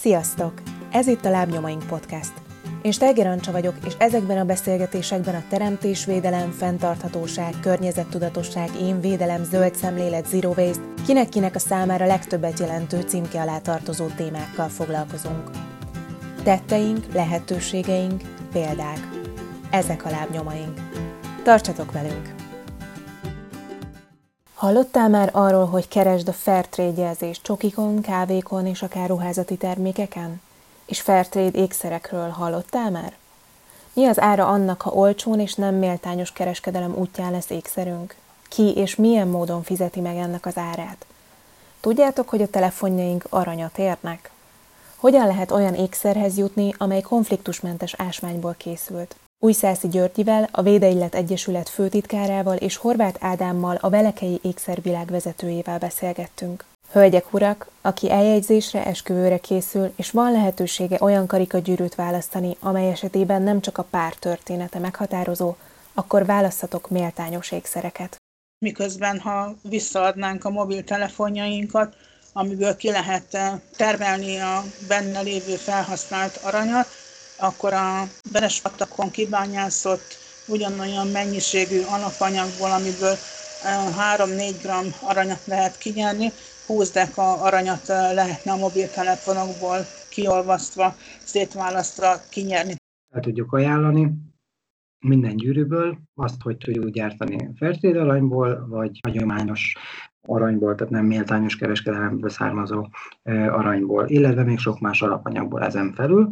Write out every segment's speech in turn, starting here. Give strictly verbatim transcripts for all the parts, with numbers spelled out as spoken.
Sziasztok! Ez itt a Lábnyomaink Podcast. Én Steiger Ancsa vagyok, és ezekben a beszélgetésekben a teremtésvédelem, fenntarthatóság, környezettudatosság, én védelem, zöld szemlélet, zero waste, kinek-kinek a számára legtöbbet jelentő címke alá tartozó témákkal foglalkozunk. Tetteink, lehetőségeink, példák. Ezek a lábnyomaink. Tartsatok velünk! Hallottál már arról, hogy keresd a Fairtrade jelzést csokikon, kávékon és akár ruházati termékeken? És Fairtrade ékszerekről hallottál már? Mi az ára annak, ha olcsón és nem méltányos kereskedelem útján lesz ékszerünk? Ki és milyen módon fizeti meg ennek az árát? Tudjátok, hogy a telefonjaink aranyat érnek? Hogyan lehet olyan ékszerhez jutni, amely konfliktusmentes ásványból készült? Újszászi Györgyivel, a Védeillet Egyesület főtitkárával és Horváth Ádámmal, a Velekei Ékszervilág vezetőjével beszélgettünk. Hölgyek, urak, aki eljegyzésre, esküvőre készül, és van lehetősége olyan karikagyűrűt választani, amely esetében nem csak a pár története meghatározó, akkor választhatok méltányos ékszereket. Miközben, ha visszaadnánk a mobiltelefonjainkat, amiből ki lehet termelni a benne lévő felhasznált aranyat, akkor a Berespatakon kibányászott ugyanolyan mennyiségű alapanyagból, amiből három-négy gramm aranyat lehet kinyerni, húsz deka aranyat lehetne a mobiltelefonokból kiolvasztva, szétválasztva kinyerni. El tudjuk ajánlani minden gyűrűből azt, hogy tudjuk gyártani Fairtrade aranyból, vagy hagyományos aranyból, tehát nem méltányos kereskedelemből származó aranyból, illetve még sok más alapanyagból ezen felül.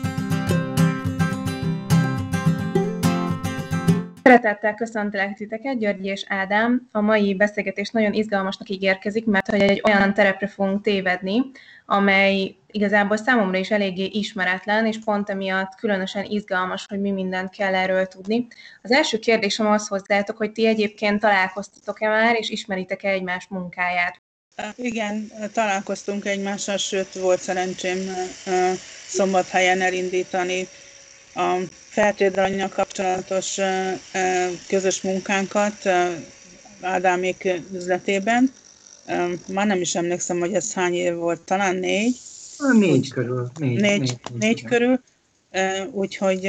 Szeretettel köszöntelek titeket, György és Ádám. A mai beszélgetés nagyon izgalmasnak ígérkezik, mert hogy egy olyan terepre fogunk tévedni, amely igazából számomra is eléggé ismeretlen, és pont emiatt különösen izgalmas, hogy mi mindent kell erről tudni. Az első kérdésem az hozzátok, hogy ti egyébként találkoztatok-e már, és ismeritek-e egymás munkáját? Igen, találkoztunk egymással, sőt volt szerencsém Szombathelyen elindítani a Fairtrade arannyal kapcsolatos közös munkánkat Ádámék üzletében. Már nem is emlékszem, hogy ez hány év volt, talán négy? Négy Úgy, körül. Négy, négy, négy, négy, négy körül. Úgyhogy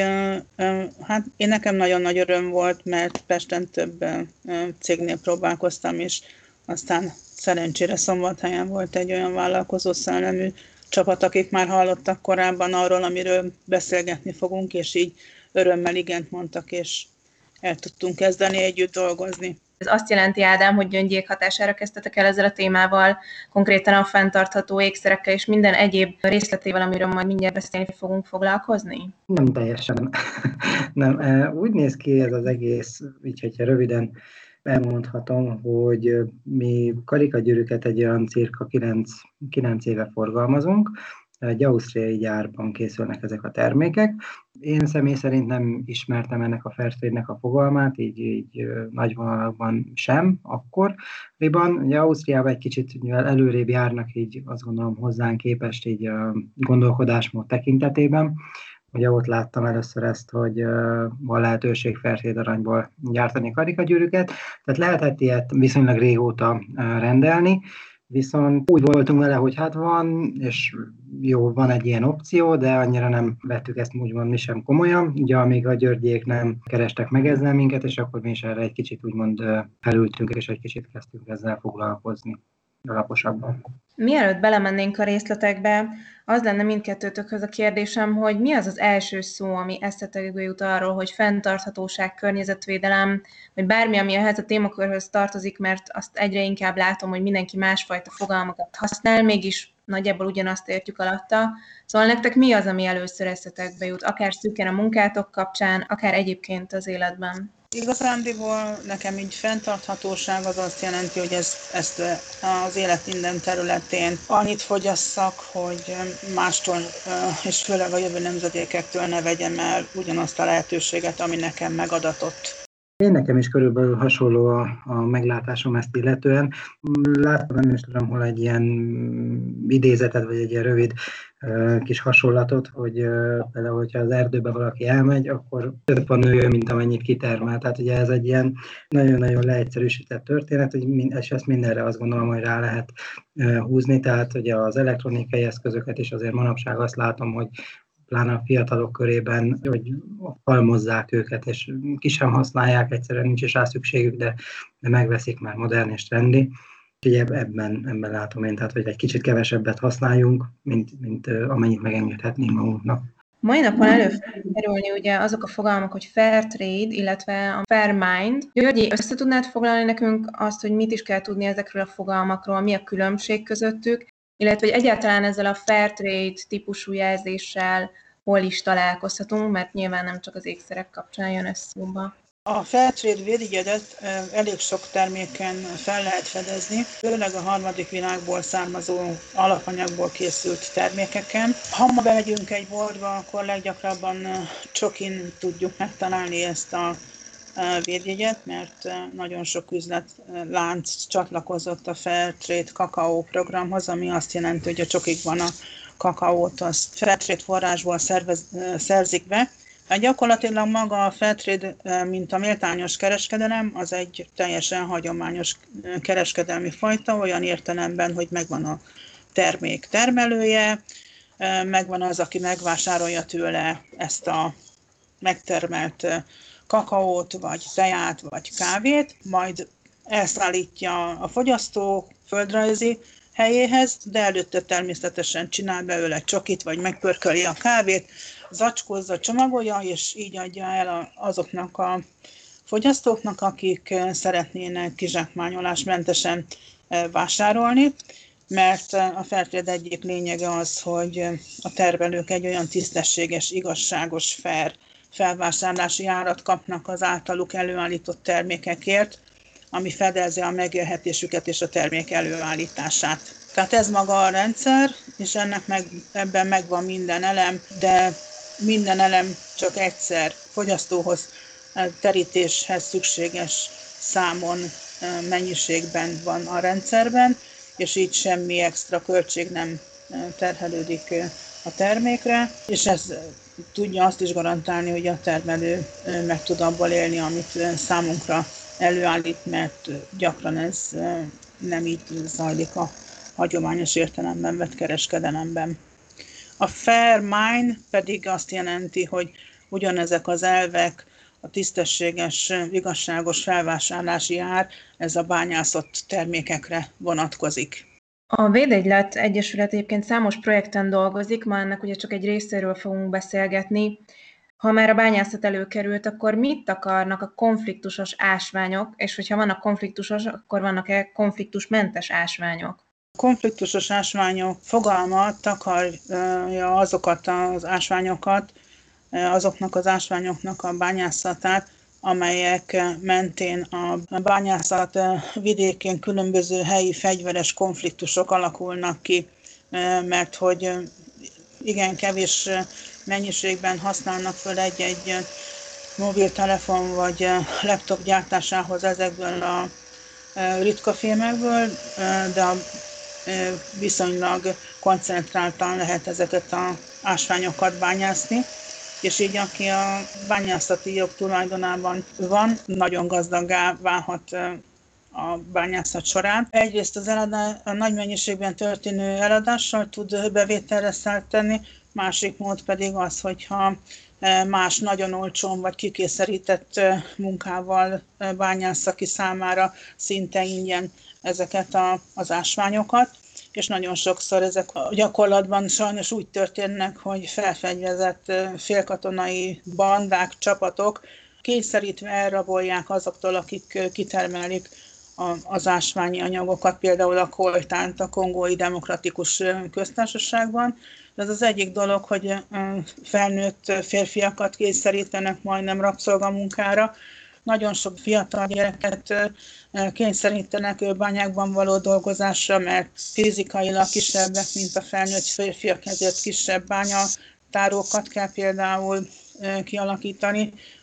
hát én nekem nagyon nagy öröm volt, mert Pesten több cégnél próbálkoztam, és aztán szerencsére Szombathelyen volt egy olyan vállalkozó szellemű csapat, akik már hallottak korábban arról, amiről beszélgetni fogunk, és így örömmel igent mondtak, és el tudtunk kezdeni együtt dolgozni. Ez azt jelenti, Ádám, hogy Gyöngyék hatására kezdtetek el ezzel a témával, konkrétan a fenntartható ékszerekkel és minden egyéb részletével, amiről majd mindjárt beszélni fogunk foglalkozni? Nem teljesen. Nem, úgy néz ki ez az egész, így hogyha röviden elmondhatom, hogy mi karikagyűrűket egy olyan cirka kilenc éve forgalmazunk, egy ausztriai gyárban készülnek ezek a termékek. Én személy szerint nem ismertem ennek a Fairtrade-nek a fogalmát, így, így nagy vonalakban sem akkoriban. Ugye Ausztriában egy kicsit mivel előrébb járnak, így azt gondolom hozzánk képest így a gondolkodásmód tekintetében. Ugye ott láttam először ezt, hogy van lehetőség Fairtrade aranyból gyártani karikagyűrűket, tehát lehetett ilyet viszonylag régóta rendelni, viszont úgy voltunk vele, hogy hát van, és jó, van egy ilyen opció, de annyira nem vettük ezt úgymond mi sem komolyan, ugye amíg a Györgyék nem kerestek meg ezzel minket, és akkor mi is erre egy kicsit úgymond felültünk, és egy kicsit kezdtünk ezzel foglalkozni alaposabban. Mielőtt belemennénk a részletekbe, az lenne mindkettőtökhöz a kérdésem, hogy mi az az első szó, ami eszetekbe jut arról, hogy fenntarthatóság, környezetvédelem, vagy bármi, ami ehhez a témakörhöz tartozik, mert azt egyre inkább látom, hogy mindenki másfajta fogalmakat használ, mégis nagyjából ugyanazt értjük alatta. Szóval nektek mi az, ami először eszetekbe jut, akár szűken a munkátok kapcsán, akár egyébként az életben? Igazándiból nekem így fenntarthatóság az azt jelenti, hogy ez, ezt az élet minden területén annyit fogyasszak, hogy mástól, és főleg a jövő nemzedékektől ne vegyem el ugyanazt a lehetőséget, ami nekem megadatott. Én nekem is körülbelül hasonló a, a meglátásom ezt illetően. Láttam, nem is tudom, hol egy ilyen idézetet, vagy egy ilyen rövid uh, kis hasonlatot, hogy uh, például, hogyha az erdőbe valaki elmegy, akkor több a nő, mint amennyit kitermel. Tehát ugye ez egy ilyen nagyon-nagyon leegyszerűsített történet, hogy mind, és ezt mindenre azt gondolom, hogy rá lehet uh, húzni. Tehát ugye az elektronikai eszközöket is azért manapság azt látom, hogy pláne a fiatalok körében, hogy halmozzák őket, és ki sem használják, egyszerűen nincs is rá szükségük, de, de megveszik, már modern és trendi. Úgyhogy ebben, ebben látom én, tehát, hogy egy kicsit kevesebbet használjunk, mint, mint amennyit megengedhetnénk magunknak. Mai napon előkerülni ugye azok a fogalmak, hogy fair trade, illetve a fair mind. Györgyi, össze tudnád foglalni nekünk azt, hogy mit is kell tudni ezekről a fogalmakról, mi a különbség közöttük, illetve hogy egyáltalán ezzel a fair trade típusú jelzéssel hol is találkozhatunk, mert nyilván nem csak az ékszerek kapcsán jön ez szóba. A Fairtrade védjegyet elég sok terméken fel lehet fedezni, főleg a harmadik világból származó alapanyagból készült termékeken. Ha ma bemegyünk egy boltba, akkor leggyakrabban csokin tudjuk megtalálni ezt a védjegyet, mert nagyon sok üzletlánc csatlakozott a Fairtrade kakaó programhoz, ami azt jelenti, hogy a csokikban a kakaót azt Fairtrade forrásból szervez, szerzik be. Hát gyakorlatilag maga a Fairtrade, mint a méltányos kereskedelem, az egy teljesen hagyományos kereskedelmi fajta, olyan értelemben, hogy megvan a termék termelője, megvan az, aki megvásárolja tőle ezt a megtermelt kakaót, vagy teját, vagy kávét, majd elszállítja a fogyasztó földrajzi helyéhez, de előtte természetesen csinál belőle csokit, vagy megpörköli a kávét, zacskózza, csomagolja, és így adja el azoknak a fogyasztóknak, akik szeretnének kizsákmányolásmentesen vásárolni, mert a Fairtrade egyik lényege az, hogy a termelők egy olyan tisztességes, igazságos, fair felvásárlási árat kapnak az általuk előállított termékekért, ami fedezi a megélhetésüket és a termék előállítását. Tehát ez maga a rendszer, és ennek meg, ebben megvan minden elem, de minden elem csak egyszer fogyasztóhoz, terítéshez szükséges számon, mennyiségben van a rendszerben, és így semmi extra költség nem terhelődik a termékre, és ez tudja azt is garantálni, hogy a termelő meg tud abból élni, amit számunkra előállít, mert gyakran ez nem így zajlik a hagyományos értelemben vett kereskedelemben. A fair mind pedig azt jelenti, hogy ugyanezek az elvek, a tisztességes, igazságos felvásárlási ár, ez a bányászott termékekre vonatkozik. A Védegylet Egyesület egyébként számos projekten dolgozik, ma ennek ugye csak egy részéről fogunk beszélgetni. Ha már a bányászat előkerült, akkor mit akarnak a konfliktusos ásványok, és hogyha vannak konfliktusos, akkor vannak-e konfliktusmentes ásványok? A konfliktusos ásványok fogalma takarja azokat az ásványokat, azoknak az ásványoknak a bányászatát, amelyek mentén a bányászat vidékén különböző helyi fegyveres konfliktusok alakulnak ki, mert hogy igen kevés mennyiségben használnak föl egy-egy mobiltelefon vagy laptop gyártásához ezekből a ritka fémekből, de viszonylag koncentráltan lehet ezeket az ásványokat bányászni, és így aki a bányászati jog tulajdonában van, nagyon gazdaggá válhat a bányászat során. Egyrészt az eladás, a nagy mennyiségben történő eladással tud bevételre szállt tenni, másik mód pedig az, hogyha más nagyon olcsón vagy kikényszerített munkával bányásza ki számára szinte ingyen ezeket a, az ásványokat, és nagyon sokszor ezek a gyakorlatban sajnos úgy történnek, hogy felfegyverzett félkatonai bandák, csapatok kényszerítve elrabolják azoktól, akik kitermelik az ásványi anyagokat, például a koltánt a Kongói Demokratikus Köztársaságban. Ez az egyik dolog, hogy felnőtt férfiakat kényszerítenek majdnem rabszolgamunkára. Nagyon sok fiatal gyereket kényszerítenek bányákban való dolgozásra, mert fizikailag kisebbek, mint a felnőtt férfiak, ezért kisebb bányatárókat kell például kialakítani,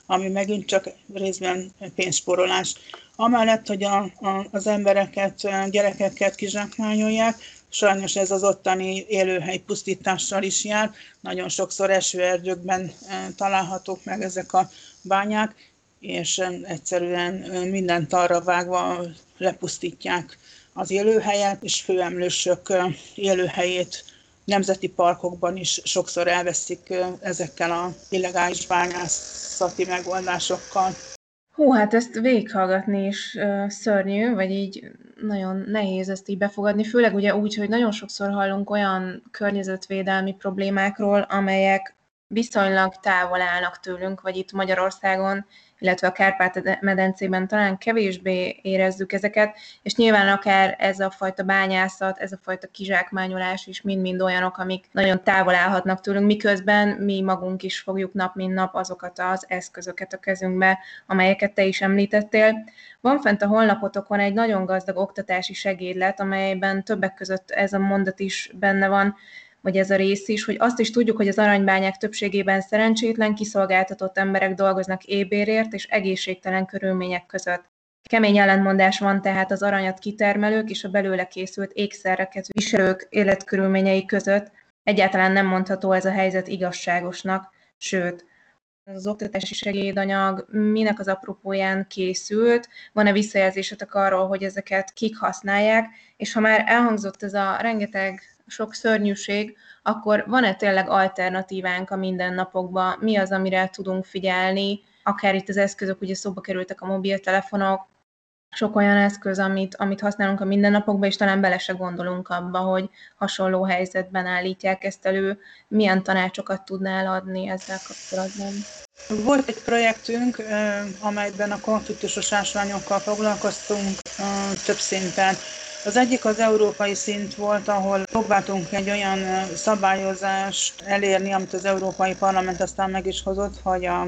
ami megint csak részben pénzspórolás. Amellett, hogy a, a, az embereket, gyerekeket kizsákmányolják, sajnos ez az ottani élőhely pusztítással is jár. Nagyon sokszor esőerdőkben találhatók meg ezek a bányák, és egyszerűen mindent arra vágva lepusztítják az élőhelyet, és főemlősök élőhelyét nemzeti parkokban is sokszor elveszik ezekkel az illegális bányászati megoldásokkal. Hú, hát ezt végighallgatni is uh, szörnyű, vagy így nagyon nehéz ezt így befogadni, főleg ugye úgy, hogy nagyon sokszor hallunk olyan környezetvédelmi problémákról, amelyek viszonylag távol állnak tőlünk, vagy itt Magyarországon, illetve a Kárpát-medencében talán kevésbé érezzük ezeket, és nyilván akár ez a fajta bányászat, ez a fajta kizsákmányolás is mind-mind olyanok, amik nagyon távol állhatnak tőlünk, miközben mi magunk is fogjuk nap mint nap azokat az eszközöket a kezünkbe, amelyeket te is említettél. Van fent a honlapotokon egy nagyon gazdag oktatási segédlet, amelyben többek között ez a mondat is benne van, vagy ez a rész is, hogy azt is tudjuk, hogy az aranybányák többségében szerencsétlen, kiszolgáltatott emberek dolgoznak éhbérért és egészségtelen körülmények között. Kemény ellentmondás van tehát az aranyat kitermelők és a belőle készült ékszereket viselők életkörülményei között. Egyáltalán nem mondható ez a helyzet igazságosnak, sőt, az oktatási segédanyag minek az apropóján készült, van-e visszajelzésetek arról, hogy ezeket kik használják, és ha már elhangzott ez a rengeteg sok szörnyűség, akkor van-e tényleg alternatívánk a mindennapokban? Mi az, amire tudunk figyelni? Akár itt az eszközök, ugye szóba kerültek a mobiltelefonok, sok olyan eszköz, amit, amit használunk a mindennapokban, és talán bele se gondolunk abba, hogy hasonló helyzetben állítják ezt elő. Milyen tanácsokat tudnál adni ezzel kapcsolatban? Volt egy projektünk, amelyben a konfliktusos ásványokkal foglalkoztunk több szinten. Az egyik az európai szint volt, ahol próbáltunk egy olyan szabályozást elérni, amit az Európai Parlament aztán meg is hozott, hogy a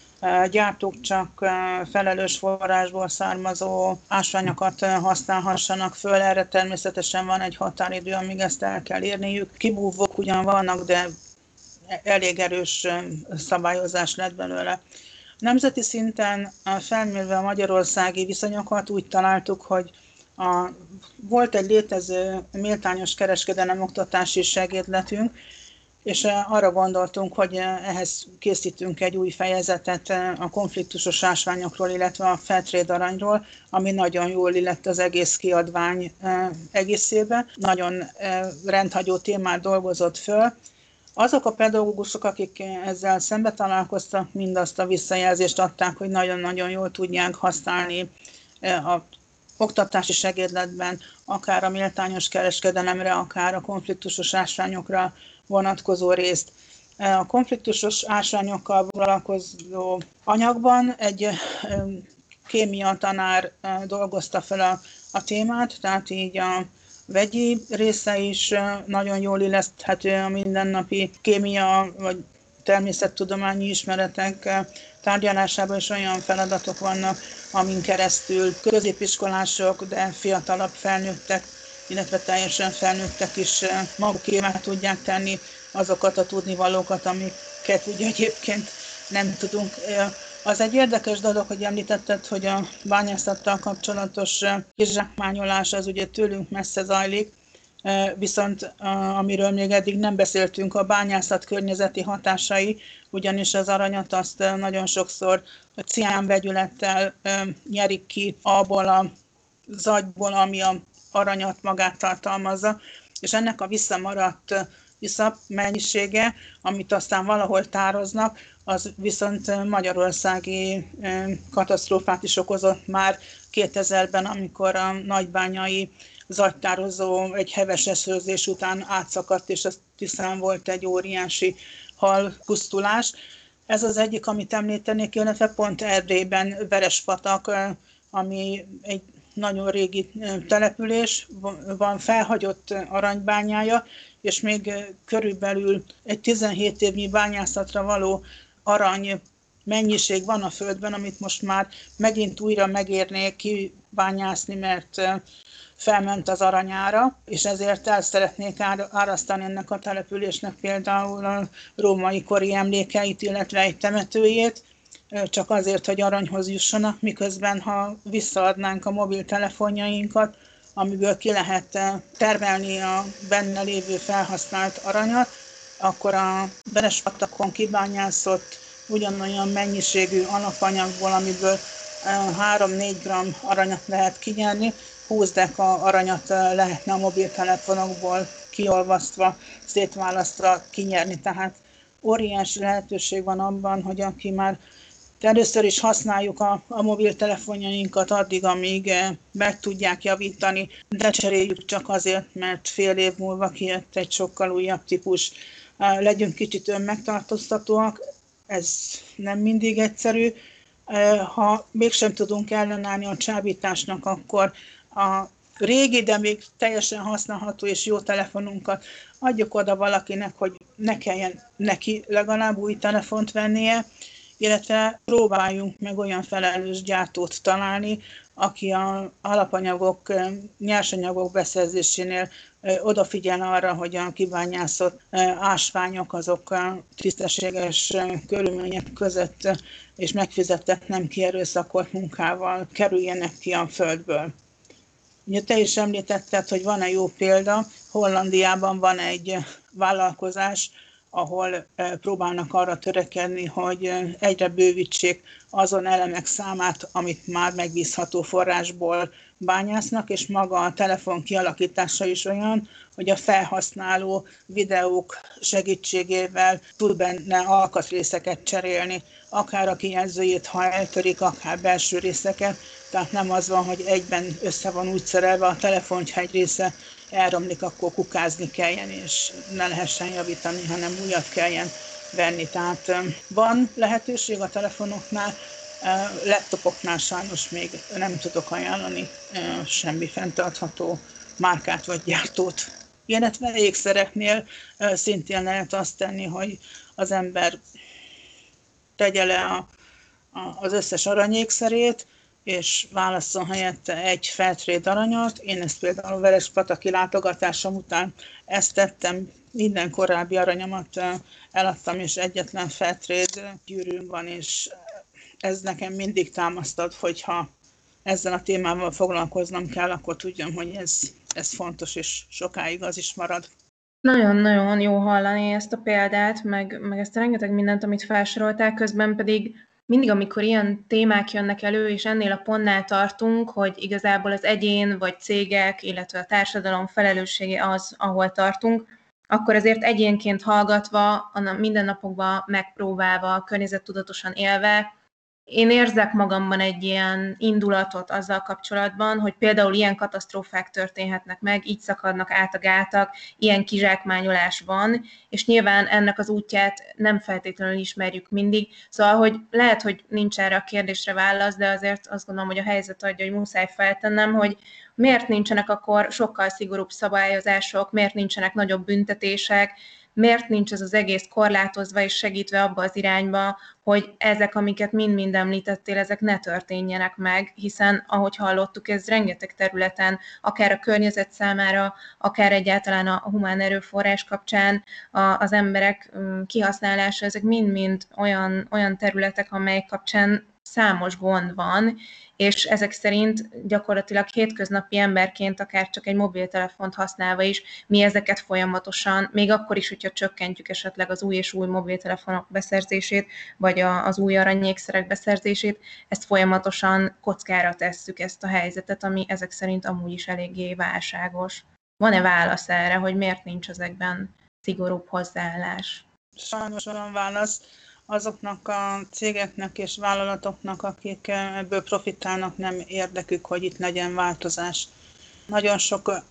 gyártók csak felelős forrásból származó ásványokat használhassanak föl. Erre természetesen van egy határidő, amíg ezt el kell érniük. Kibúvók ugyan vannak, de elég erős szabályozás lett belőle. Nemzeti szinten felmérve a magyarországi viszonyokat úgy találtuk, hogy A, volt egy létező méltányos kereskedelem oktatási segédletünk, és arra gondoltunk, hogy ehhez készítünk egy új fejezetet a konfliktusos ásványokról, illetve a Fairtrade aranyról, ami nagyon jól illett az egész kiadvány egészébe. Nagyon rendhagyó témát dolgozott föl. Azok a pedagógusok, akik ezzel szembe találkoztak, mindazt a visszajelzést adták, hogy nagyon-nagyon jól tudják használni a oktatási segédletben, akár a méltányos kereskedelemre, akár a konfliktusos ásványokra vonatkozó részt. A konfliktusos ásványokkal foglalkozó anyagban egy kémia tanár dolgozta fel a, a témát, tehát így a vegyi része is nagyon jól illeszthető a mindennapi kémia vagy természettudományi ismeretek tárgyalásában, is olyan feladatok vannak, amin keresztül középiskolások, de fiatalabb felnőttek, illetve teljesen felnőttek is magukévá tudják tenni azokat a tudnivalókat, amiket ugye egyébként nem tudunk. Az egy érdekes dolog, hogy említetted, hogy a bányászattal kapcsolatos kizsákmányolás az ugye tőlünk messze zajlik, viszont amiről még eddig nem beszéltünk, a bányászat környezeti hatásai, ugyanis az aranyat azt nagyon sokszor ciánvegyülettel nyerik ki abból a zagyból, ami a aranyat magát tartalmazza, és ennek a visszamaradt visszamennyisége, amit aztán valahol tároznak, az viszont magyarországi katasztrófát is okozott már kétezerben, amikor a nagybányai zagytározó egy heves esőzés után átszakadt, és azt hiszem volt egy óriási halpusztulás. Ez az egyik, amit említenék, illetve pont Erdélyben Verespatak, ami egy nagyon régi település, van felhagyott aranybányája, és még körülbelül egy tizenhét évnyi bányászatra való arany mennyiség van a földben, amit most már megint újra megérné kibányászni, mert felment az aranyára, és ezért el szeretnék árasztani ennek a településnek például a római kori emlékeit, illetve egy temetőjét. csak azért, hogy aranyhoz jussanak, miközben ha visszaadnánk a mobiltelefonjainkat, amiből ki lehet termelni a benne lévő felhasznált aranyat, akkor a Verespatakon kibányászott ugyanolyan mennyiségű alapanyagból, amiből három-négy gramm aranyat lehet kinyerni, húsz deka aranyat lehetne a mobiltelefonokból kiolvasztva, szétválasztva kinyerni. Tehát óriási lehetőség van abban, hogy aki már először is használjuk a, a mobiltelefonjainkat addig, amíg meg tudják javítani, de cseréljük csak azért, mert fél év múlva kijött egy sokkal újabb típus. Legyünk kicsit önmegtartóztatóak, ez nem mindig egyszerű. Ha mégsem tudunk ellenállni a csábításnak, akkor a régi, de még teljesen használható és jó telefonunkat adjuk oda valakinek, hogy ne kelljen neki legalább új telefont vennie, illetve próbáljunk meg olyan felelős gyártót találni, aki az alapanyagok, nyersanyagok beszerzésénél odafigyel arra, hogy a kibányászott ásványok azok tisztességes körülmények között és megfizetett, nem kierőszakolt munkával kerüljenek ki a földből. Ugye te is említetted, hogy van-e jó példa, Hollandiában van egy vállalkozás, ahol próbálnak arra törekedni, hogy egyre bővítsék azon elemek számát, amit már megbízható forrásból bányásznak, és maga a telefon kialakítása is olyan, hogy a felhasználó videók segítségével tud benne alkatrészeket cserélni, akár a kijelzőjét, ha eltörik, akár belső részeket, tehát nem az van, hogy egyben össze van úgy szerelve a telefon, hogyha egy része elromlik, akkor kukázni kelljen, és ne lehessen javítani, hanem újat kelljen venni. Tehát van lehetőség a telefonoknál, laptopoknál sajnos még nem tudok ajánlani semmi fenntartható márkát vagy gyártót. Illetve ékszereknél szintén lehet azt tenni, hogy az ember tegye le a, a, az összes aranyékszerét, és válasszon helyette egy Fairtrade aranyat. Én ezt például a Verespataki látogatásom után ezt tettem, minden korábbi aranyamat eladtam, és egyetlen Fairtrade gyűrűm van, és ez nekem mindig támasztad, hogyha ezzel a témával foglalkoznom kell, akkor tudjam, hogy ez, ez fontos, és sokáig az is marad. Nagyon-nagyon jó hallani ezt a példát, meg, meg ezt a rengeteg mindent, amit felsoroltál, közben pedig mindig, amikor ilyen témák jönnek elő, és ennél a pontnál tartunk, hogy igazából az egyén vagy cégek, illetve a társadalom felelőssége az, ahol tartunk, akkor azért egyénként hallgatva, a mindennapokban megpróbálva, környezettudatosan élve, én érzek magamban egy ilyen indulatot azzal kapcsolatban, hogy például ilyen katasztrófák történhetnek meg, így szakadnak át a gátak, ilyen kizsákmányolás van, és nyilván ennek az útját nem feltétlenül ismerjük mindig. Szóval, hogy lehet, hogy nincs erre a kérdésre válasz, de azért azt gondolom, hogy a helyzet adja, hogy muszáj feltennem, hogy miért nincsenek akkor sokkal szigorúbb szabályozások, miért nincsenek nagyobb büntetések, miért nincs ez az egész korlátozva és segítve abba az irányba, hogy ezek, amiket mind-mind említettél, ezek ne történjenek meg, hiszen, ahogy hallottuk, ez rengeteg területen, akár a környezet számára, akár egyáltalán a humán erőforrás kapcsán az emberek kihasználása, ezek mind-mind olyan, olyan területek, amelyek kapcsán számos gond van, és ezek szerint gyakorlatilag hétköznapi emberként, akár csak egy mobiltelefont használva is, mi ezeket folyamatosan, még akkor is, hogyha csökkentjük esetleg az új és új mobiltelefonok beszerzését, vagy a, az új aranyékszerek beszerzését, ezt folyamatosan kockára tesszük, ezt a helyzetet, ami ezek szerint amúgy is eléggé válságos. Van-e válasz erre, hogy miért nincs ezekben szigorúbb hozzáállás? Sajnos van válasz. Azoknak a cégeknek és vállalatoknak, akik ebből profitálnak, nem érdekük, hogy itt legyen változás. Nagyon sok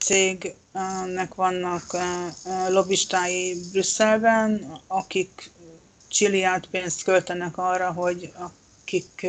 cégnek vannak lobbistái Brüsszelben, akik csilliárd pénzt költenek arra, hogy akik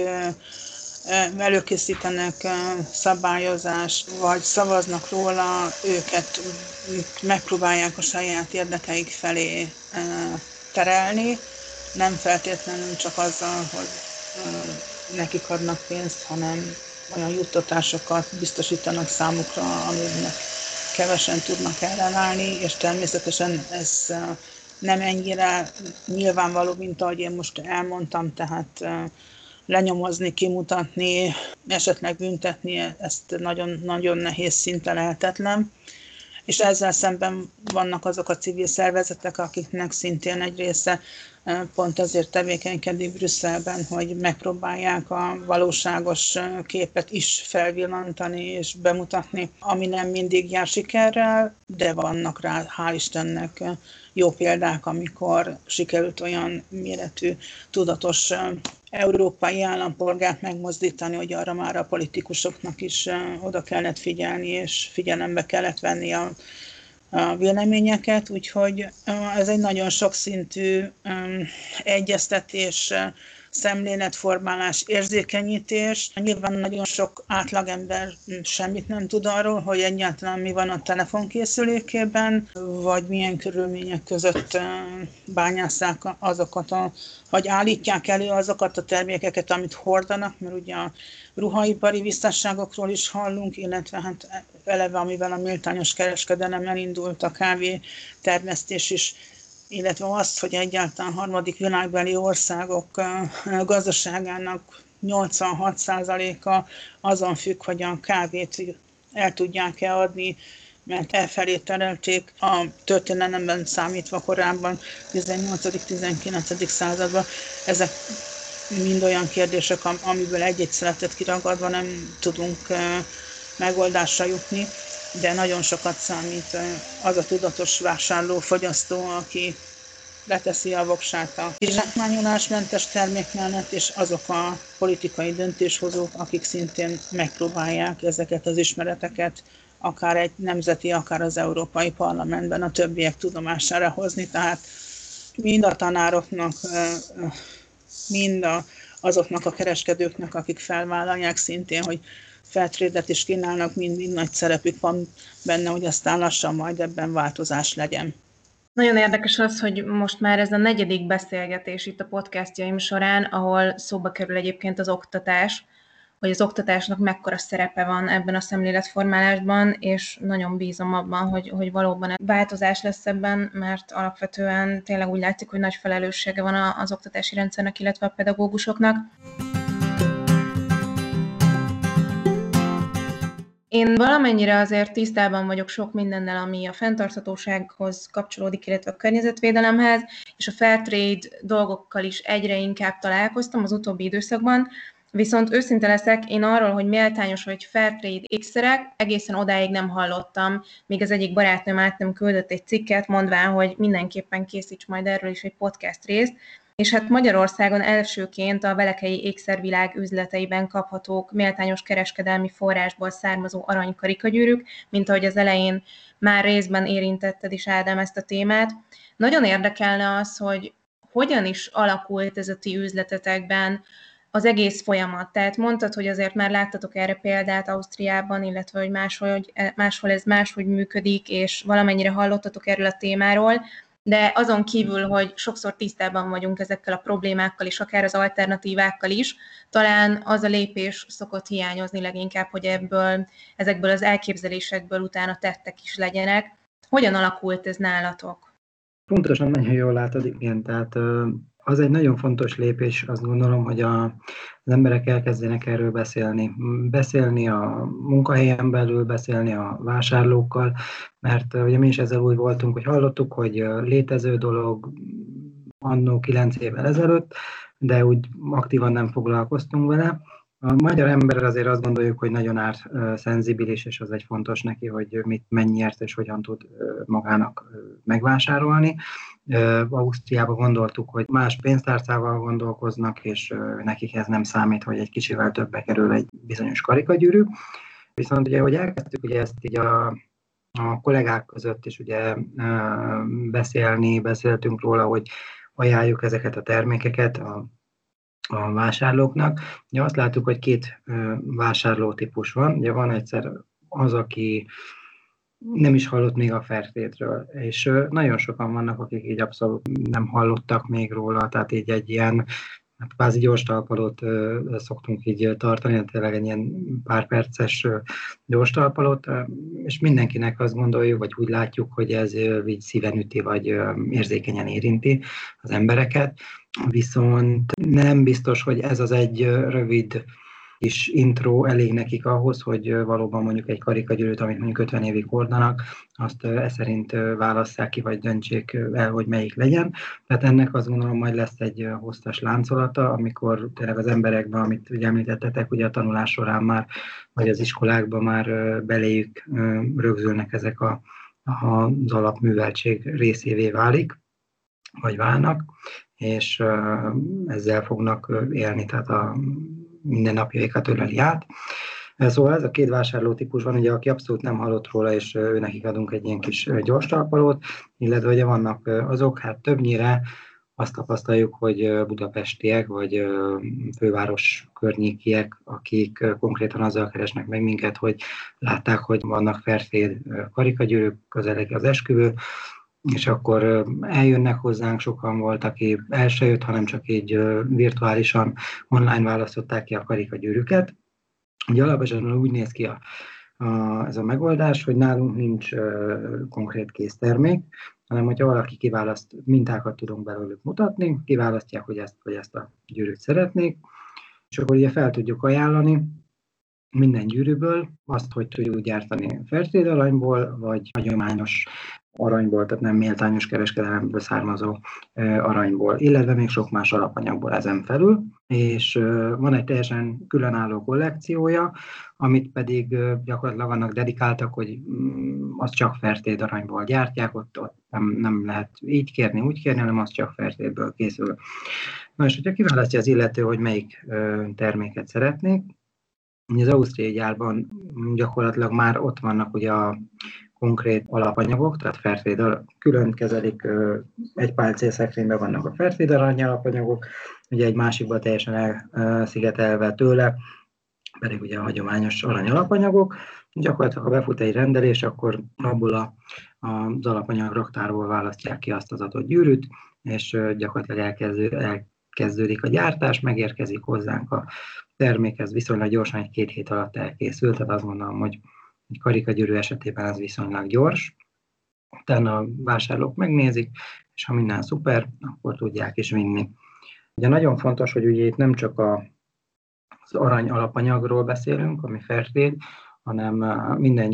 előkészítenek szabályozást, vagy szavaznak róla, őket megpróbálják a saját érdekeik felé terelni. Nem feltétlenül csak azzal, hogy nekik adnak pénzt, hanem olyan juttatásokat biztosítanak számukra, amiknek kevesen tudnak ellenállni, és természetesen ez nem ennyire nyilvánvaló, mint ahogy én most elmondtam, tehát lenyomozni, kimutatni, esetleg büntetni, ezt nagyon-nagyon nehéz, szinte lehetetlen. És ezzel szemben vannak azok a civil szervezetek, akiknek szintén egy része pont azért tevékenykedik Brüsszelben, hogy megpróbálják a valóságos képet is felvillantani és bemutatni, ami nem mindig jár sikerrel, de vannak rá, hál' Istennek, jó példák, amikor sikerült olyan méretű, tudatos európai állampolgárt megmozdítani, hogy arra már a politikusoknak is oda kellett figyelni, és figyelembe kellett venni a, a véleményeket, úgyhogy ez egy nagyon sokszintű egyeztetés, szemléletformálás, érzékenyítés. Nyilván nagyon sok átlagember semmit nem tud arról, hogy egyáltalán mi van a telefonkészülékében, vagy milyen körülmények között bányásszák azokat, a, vagy állítják elő azokat a termékeket, amit hordanak, mert ugye a ruhaipari visszásságokról is hallunk, illetve hát eleve, amivel a méltányos kereskedelem elindult, a kávé termesztés is, illetve azt, hogy egyáltalán harmadik világbeli országok gazdaságának nyolcvanhat százaléka azon függ, hogy a kávét el tudják-e adni, mert elfelé terelték a történelemben számítva korábban, tizennyolcadik-tizenkilencedik században. Ezek mind olyan kérdések, amiből egy-egy szeletet kiragadva nem tudunk megoldásra jutni, de nagyon sokat számít az a tudatos vásárló, fogyasztó, aki leteszi a voksát a kizsákmányolásmentes termék mellett, és azok a politikai döntéshozók, akik szintén megpróbálják ezeket az ismereteket akár egy nemzeti, akár az Európai Parlamentben a többiek tudomására hozni. Tehát mind a tanároknak, mind a, azoknak a kereskedőknek, akik felvállalják szintén, hogy Fairtrade-et is kínálnak, mind nagy szerepük van benne, hogy aztán lassan majd ebben változás legyen. Nagyon érdekes az, hogy most már ez a negyedik beszélgetés itt a podcastjaim során, ahol szóba kerül egyébként az oktatás, hogy az oktatásnak mekkora szerepe van ebben a szemléletformálásban, és nagyon bízom abban, hogy, hogy valóban változás lesz ebben, mert alapvetően tényleg úgy látszik, hogy nagy felelőssége van az oktatási rendszernek, illetve a pedagógusoknak. Én valamennyire azért tisztában vagyok sok mindennel, ami a fenntarthatósághoz kapcsolódik, illetve a környezetvédelemhez, és a Fairtrade dolgokkal is egyre inkább találkoztam az utóbbi időszakban, viszont őszinte leszek, én arról, hogy méltányos vagy Fairtrade ékszerek, egészen odáig nem hallottam, míg az egyik barátnőm át nem küldött egy cikket, mondván, hogy mindenképpen készíts majd erről is egy podcast részt, és hát Magyarországon elsőként a Velekelyi Ékszervilág üzleteiben kaphatók méltányos kereskedelmi forrásból származó aranykarikagyűrűk, mint ahogy az elején már részben érintetted is, Ádám, ezt a témát. Nagyon érdekelne az, hogy hogyan is alakult ez a ti üzletetekben az egész folyamat. Tehát mondtad, hogy azért már láttatok erre példát Ausztriában, illetve hogy máshol, hogy máshol ez máshogy működik, és valamennyire hallottatok erről a témáról, de azon kívül, hogy sokszor tisztában vagyunk ezekkel a problémákkal is, akár az alternatívákkal is, talán az a lépés szokott hiányozni leginkább, hogy ebből, ezekből az elképzelésekből utána tettek is legyenek. Hogyan alakult ez nálatok? Pontosan, nagyon jól látod, igen, tehát az egy nagyon fontos lépés, azt gondolom, hogy a, az emberek elkezdenek erről beszélni. Beszélni a munkahelyen belül, beszélni a vásárlókkal, mert ugye mi is ezzel úgy voltunk, hogy hallottuk, hogy létező dolog annó kilenc évvel ezelőtt, de úgy aktívan nem foglalkoztunk vele. A magyar ember azért azt gondoljuk, hogy nagyon árszenzibilis, és az egy fontos neki, hogy mit, mennyiért és hogyan tud magának megvásárolni. Ausztriában gondoltuk, hogy más pénztárcával gondolkoznak, és nekik ez nem számít, hogy egy kicsivel többbe kerül egy bizonyos karikagyűrű. Viszont ugye, hogy elkezdtük ugye ezt így a, a kollégák között is ugye beszélni, beszéltünk róla, hogy ajánljuk ezeket a termékeket a a vásárlóknak. Ugye azt látjuk, hogy két vásárlótípus van. Ugye van egyszer az, aki nem is hallott még a Fairtrade-ről, és nagyon sokan vannak, akik így abszolút nem hallottak még róla, tehát így egy ilyen hát kvázi gyors talpalót szoktunk így tartani, tényleg egy ilyen pár perces gyors talpalót, és mindenkinek azt gondoljuk, vagy úgy látjuk, hogy ez így szíven üti, vagy érzékenyen érinti az embereket. viszont nem biztos, hogy ez az egy rövid kis intro elég nekik ahhoz, hogy valóban mondjuk egy karikagyűrűt, amit mondjuk ötven évig hordanak, azt e szerint válasszák ki, vagy döntsék el, hogy melyik legyen. Tehát ennek azt gondolom majd lesz egy hosszas láncolata, amikor tényleg az emberekben, amit ugye említettetek, ugye a tanulás során már, vagy az iskolákban már beléjük rögzülnek ezek a, a, az alapműveltség részévé válik, vagy válnak, és ezzel fognak élni, tehát a minden napjaikat öleli át. Szóval ez a két vásárlótípus van, ugye, aki abszolút nem hallott róla, és ő nekik adunk egy ilyen kis gyors talpalót, illetve ugye vannak azok, hát többnyire azt tapasztaljuk, hogy budapestiek, vagy főváros környékiek, akik konkrétan azzal keresnek meg minket, hogy látták, hogy vannak Fairtrade karikagyűrűk, közeleg az esküvő, és akkor eljönnek hozzánk, sokan volt, aki el se jött, hanem csak így virtuálisan online választották ki a karikagyűrűket. Ugye alapvetően úgy néz ki a, a, ez a megoldás, hogy nálunk nincs uh, konkrét késztermék, hanem hogyha valaki kiválaszt, mintákat tudunk belőlük mutatni, kiválasztják, hogy ezt vagy ezt a gyűrűt szeretnék, és akkor ugye fel tudjuk ajánlani minden gyűrűből azt, hogy tudjuk gyártani Fairtrade aranyból, vagy hagyományos aranyból, tehát nem méltányos kereskedelemből származó aranyból, illetve még sok más alapanyagból ezen felül, és van egy teljesen különálló kollekciója, amit pedig gyakorlatilag annak dedikáltak, hogy az csak Fairtrade aranyból gyártják, ott, ott nem, nem lehet így kérni, úgy kérni, hanem az csak Fairtrade-ből készül. Na és hogyha kiválasztja az illető, hogy melyik terméket szeretnék, az ausztriai gyárban gyakorlatilag már ott vannak ugye a konkrét alapanyagok, tehát Fairtrade külön kezelik, egy pálcélszekrényben vannak a Fairtrade arany alapanyagok, ugye egy másikban teljesen elszigetelve tőle, pedig ugye a hagyományos arany alapanyagok. Gyakorlatilag, ha befut egy rendelés, akkor abból a, az alapanyag raktárból választják ki azt az adott gyűrűt, és gyakorlatilag elkezdő, elkezdődik a gyártás, megérkezik hozzánk a termék, ez viszonylag gyorsan, egy két hét alatt elkészült, tehát azt gondolom, hogy egy karikagyűrű esetében ez viszonylag gyors. Utána a vásárlók megnézik, és ha minden szuper, akkor tudják is vinni. Ugye nagyon fontos, hogy ugye itt nem csak a, az arany alapanyagról beszélünk, ami Fairtrade, hanem minden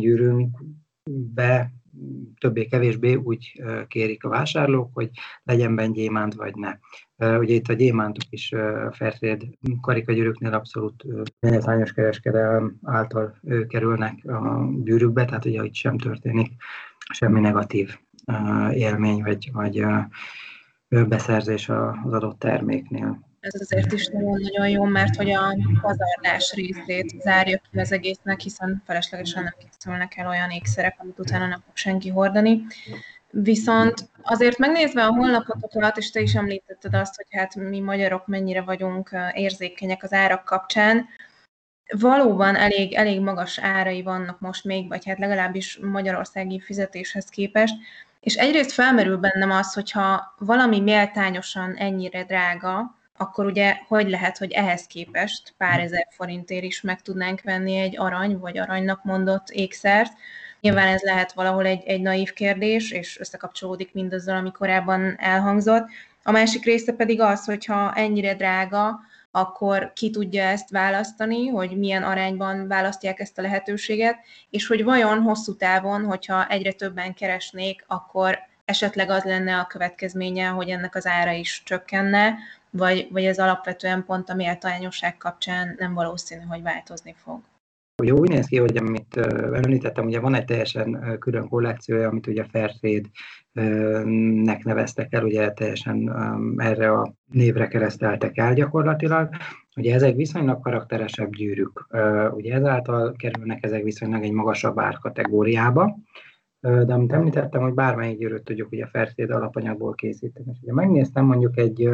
gyűrűnkbe többé-kevésbé úgy kérik a vásárlók, hogy legyen benne gyémánt vagy ne. Ugye itt a gyémántok is Fairtrade karikagyűrűknél abszolút méltányos kereskedelem által kerülnek a gyűrűkbe, tehát ugye itt sem történik semmi negatív élmény vagy, vagy beszerzés az adott terméknél. Ez azért is nagyon-nagyon jó, mert hogy a pazarlás részét zárja ki az egésznek, hiszen feleslegesen nem készülnek el olyan ékszerek, amit utána nem fog senki hordani. Viszont azért megnézve a honlapotokat, és te is említetted azt, hogy hát mi magyarok mennyire vagyunk érzékenyek az árak kapcsán, valóban elég, elég magas árai vannak most még, vagy hát legalábbis magyarországi fizetéshez képest, és egyrészt felmerül bennem az, hogyha valami méltányosan ennyire drága, akkor ugye hogy lehet, hogy ehhez képest pár ezer forintért is meg tudnánk venni egy arany vagy aranynak mondott ékszert. Nyilván ez lehet valahol egy, egy naív kérdés, és összekapcsolódik mindazzal, ami korábban elhangzott. A másik része pedig az, hogyha ennyire drága, akkor ki tudja ezt választani, hogy milyen arányban választják ezt a lehetőséget, és hogy vajon hosszú távon, hogyha egyre többen keresnék, akkor esetleg az lenne a következménye, hogy ennek az ára is csökkenne, vagy, vagy ez alapvetően pont a méltányosság kapcsán nem valószínű, hogy változni fog. Ugye úgy néz ki, hogy amit említettem, ugye van egy teljesen külön kollekciója, amit ugye Fairtrade-nek neveztek el, ugye teljesen erre a névre kereszteltek el gyakorlatilag. Ugye ezek viszonylag karakteresebb gyűrűk, ugye ezáltal kerülnek ezek viszonylag egy magasabb árkategóriába, de amit említettem, hogy bármelyik gyűrűt tudjuk ugye Fairtrade alapanyagból készíteni. És ugye megnéztem mondjuk egy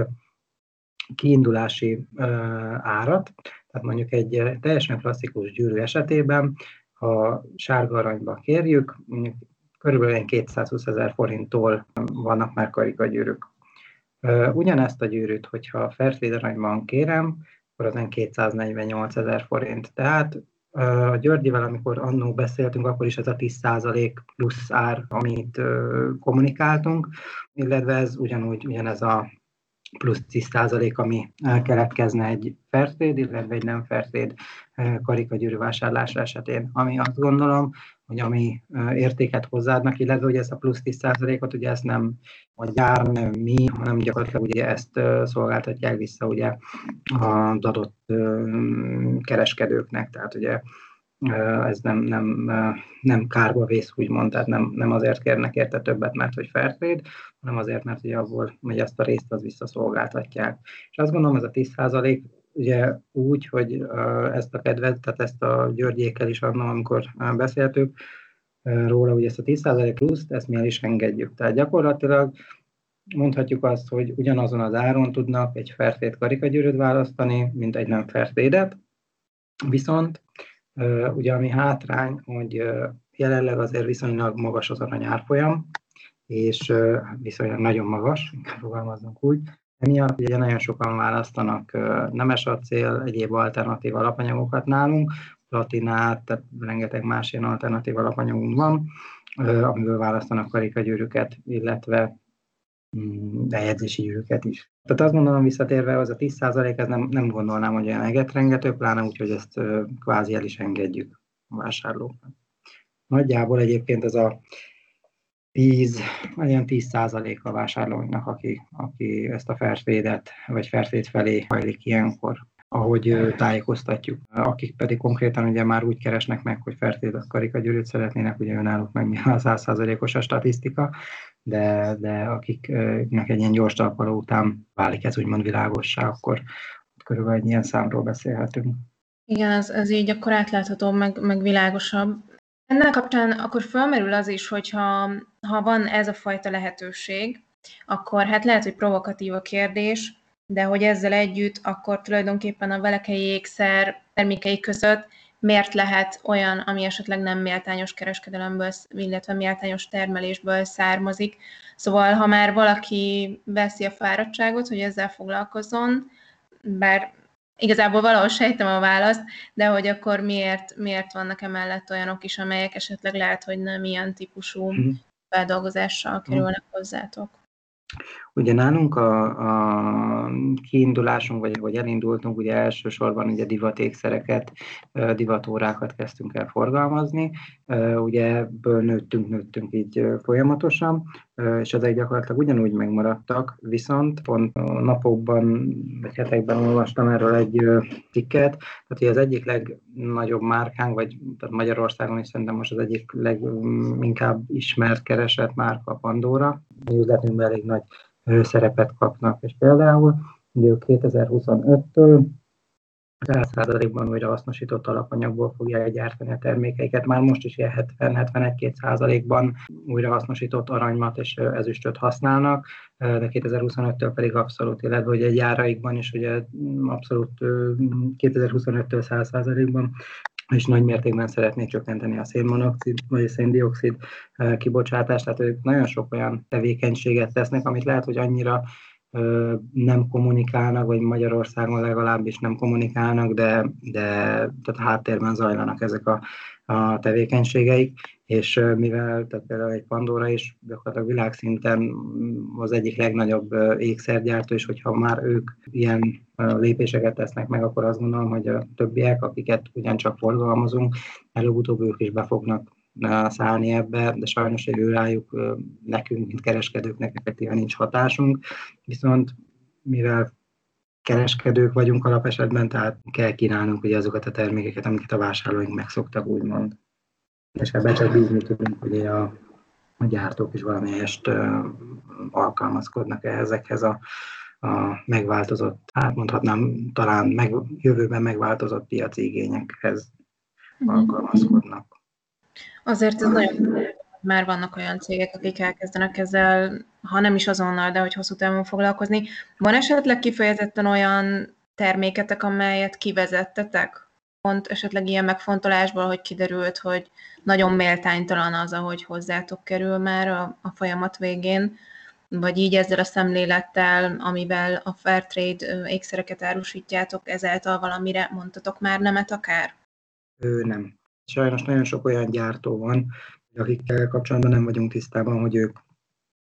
kiindulási árat, tehát mondjuk egy teljesen klasszikus gyűrű esetében, ha sárga aranyba kérjük, mondjuk körülbelül kétszázhúszezer forinttól vannak már karikagyűrűk. Ugyanezt a gyűrűt, hogyha Fairtrade aranyban kérem, akkor az kétszáznegyvennyolcezer forint. Tehát a Györgyivel, amikor annó beszéltünk, akkor is ez a tíz százalék plusz ár, amit kommunikáltunk, illetve ez ugyanúgy, ugyanez a plusz tíz százalék, ami keletkezne egy fairtrade, illetve egy nem fairtrade karikagyűrű vásárlás esetén. Ami azt gondolom, hogy ami értéket hozzáadnak, illetve hogy ezt a plusz tíz százalékot, ugye ezt nem a gyár, nem mi, hanem gyakorlatilag ugye ezt szolgáltatják vissza ugye az adott kereskedőknek, tehát ugye ez nem, nem, nem kárba vész, úgymond, tehát nem, nem azért kérnek érte többet, mert hogy fairtrade, hanem azért, mert ugye abból, hogy ezt a részt az visszaszolgáltatják. És azt gondolom, ez a tíz százalék ugye úgy, hogy ezt a kedvet, tehát ezt a Györgyékkel is annak, amikor beszéltük róla, hogy ezt a tíz százalék pluszt, ezt mi el is engedjük. Tehát gyakorlatilag mondhatjuk azt, hogy ugyanazon az áron tudnak egy fairtrade karikagyűrűt választani, mint egy nem fairtrade-et, viszont ugye ami hátrány, hogy jelenleg azért viszonylag magas az arany árfolyam, és viszonylag nagyon magas, inkább fogalmazunk úgy. Emiatt ugye nagyon sokan választanak nemes acél, egyéb alternatív alapanyagokat nálunk, platinát, tehát rengeteg más ilyen alternatív alapanyagunk van, amiből választanak karikagyűrűket, illetve bejegyzési gyűrűket is. Tehát azt gondolom, visszatérve, az a tíz százalék, ez nem, nem gondolnám, hogy olyan egetrengető, pláne úgy, hogy ezt kvázi el is engedjük a vásárlóknak. Nagyjából egyébként ez a tíz, olyan tíz százalék a vásárlóinknak, aki, aki ezt a fairtrade-et, vagy fairtrade felé hajlik ilyenkor, ahogy tájékoztatjuk. Akik pedig konkrétan ugye már úgy keresnek meg, hogy fairtrade karikagyűrűt szeretnének, ugye önálluk meg mi a száz százalékos a statisztika, de, de akiknek egy ilyen gyors talpaló után válik ez úgymond világossá, akkor körülbelül egy ilyen számról beszélhetünk. Igen, ez, ez így akkor átlátható, meg, meg világosabb. Ennek kapcsán akkor felmerül az is, hogyha ha van ez a fajta lehetőség, akkor hát lehet, hogy provokatív a kérdés, de hogy ezzel együtt akkor tulajdonképpen a velekei ékszer termékei között miért lehet olyan, ami esetleg nem méltányos kereskedelemből, illetve méltányos termelésből származik. Szóval, ha már valaki veszi a fáradtságot, hogy ezzel foglalkozzon, bár igazából valahol sejtem a választ, de hogy akkor miért, miért vannak emellett olyanok is, amelyek esetleg lehet, hogy nem ilyen típusú feldolgozással kerülnek hozzátok. Ugye nálunk a, a kiindulásunk, vagy hogy elindultunk, ugye elsősorban ugye divatékszereket, divatórákat kezdtünk el forgalmazni, ugye ebből nőttünk, nőttünk így folyamatosan, és ezek gyakorlatilag ugyanúgy megmaradtak, viszont pont a napokban, vagy hetekben olvastam erről egy cikket, tehát hogy az egyik legnagyobb márkánk, vagy tehát Magyarországon is szerintem most az egyik leginkább ismert, keresett márka a Pandora, mi üzletünkben elég nagy szerepet kapnak, és például ugye kétezer-huszonöttől száz százalékban újra hasznosított alapanyagból fogják gyártani a termékeiket. Már most is ilyen hetven-hetvenegy-két százalékban újra hasznosított aranymat és ezüstöt használnak, de kétezer-huszonöttől pedig abszolút, illetve hogy egy járaikban is ugye abszolút kétezer-huszonöttől száz százalékban és nagy mértékben szeretnék csökkenteni a szénmonoxid vagy a széndioxid kibocsátást, tehát ők nagyon sok olyan tevékenységet tesznek, amit lehet, hogy annyira nem kommunikálnak, vagy Magyarországon legalábbis nem kommunikálnak, de, de tehát háttérben zajlanak ezek a, a tevékenységeik, és mivel tehát például egy Pandora is gyakorlatilag világszinten az egyik legnagyobb ékszergyártó, és hogyha már ők ilyen lépéseket tesznek meg, akkor azt gondolom, hogy a többiek, akiket ugyancsak forgalmazunk, előbb-utóbb ők is be fognak szállni ebbe, de sajnos ő rájuk, nekünk, mint kereskedőknek effektíven nincs hatásunk, viszont mivel kereskedők vagyunk alapesetben, tehát kell kínálnunk ugye azokat a termékeket, amiket a vásárlóink megszoktak, úgymond. És ebben csak bízni tudunk, hogy a, a gyártók is valamelyest uh, alkalmazkodnak ezekhez a, a megváltozott, hát mondhatnám, talán meg, jövőben megváltozott piaci igényekhez alkalmazkodnak. Azért ez nagyon már vannak olyan cégek, akik elkezdenek ezzel, ha nem is azonnal, de hogy hosszú távon foglalkozni. Van esetleg kifejezetten olyan terméketek, amelyet kivezettetek? Pont esetleg ilyen megfontolásból, hogy kiderült, hogy nagyon méltánytalan az, ahogy hozzátok kerül már a, a folyamat végén, vagy így ezzel a szemlélettel, amivel a Fairtrade ékszereket árusítjátok, ezáltal valamire mondtatok már nemet akár? Ő nem. Sajnos nagyon sok olyan gyártó van, akikkel kapcsolatban nem vagyunk tisztában, hogy ők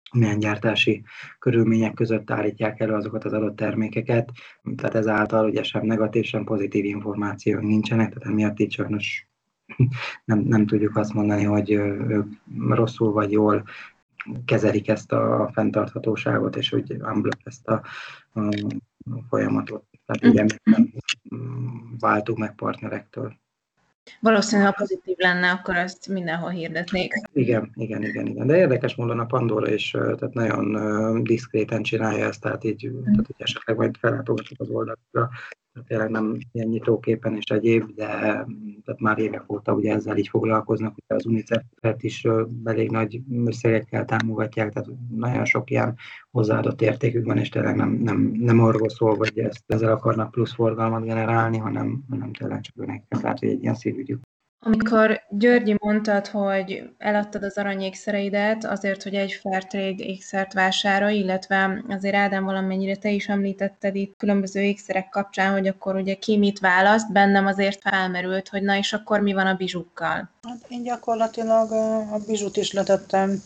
milyen gyártási körülmények között állítják elő azokat az adott termékeket, tehát ezáltal ugye sem negatív, sem pozitív információk nincsenek, tehát emiatt így sajnos nem, nem tudjuk azt mondani, hogy ők rosszul vagy jól kezelik ezt a fenntarthatóságot, és úgy unblock ezt a, a folyamatot. Tehát ugye nem váltunk meg partnerektől. Valószínűleg, ha pozitív lenne, akkor azt mindenhol hirdetnék. Igen, igen, igen, igen. De érdekes módon a Pandora is tehát nagyon uh, diszkréten csinálja ezt, tehát így, mm. tehát, hogy esetleg majd fellátogatok az oldalra, tehát tényleg nem ilyen nyitóképen és egyéb, de tehát már évek óta ugye ezzel így foglalkoznak, ugye az UNICEF-et is uh, elég nagy összegekkel támogatják, tehát nagyon sok ilyen hozzáadott értékük van, és tényleg nem, nem, nem arról szól, hogy ezt, ezzel akarnak plusz forgalmat generálni, hanem, hanem tényleg csak őnek, tehát hogy egy ilyen szívügyük. Amikor Györgyi mondtad, hogy eladtad az aranyékszereidet azért, hogy egy Fairtrade ékszert vásárolj, illetve azért Ádám valamennyire te is említetted itt különböző ékszerek kapcsán, hogy akkor ugye ki mit választ, bennem azért felmerült, hogy na és akkor mi van a bizsukkal? Hát én gyakorlatilag a bizsut is letettem,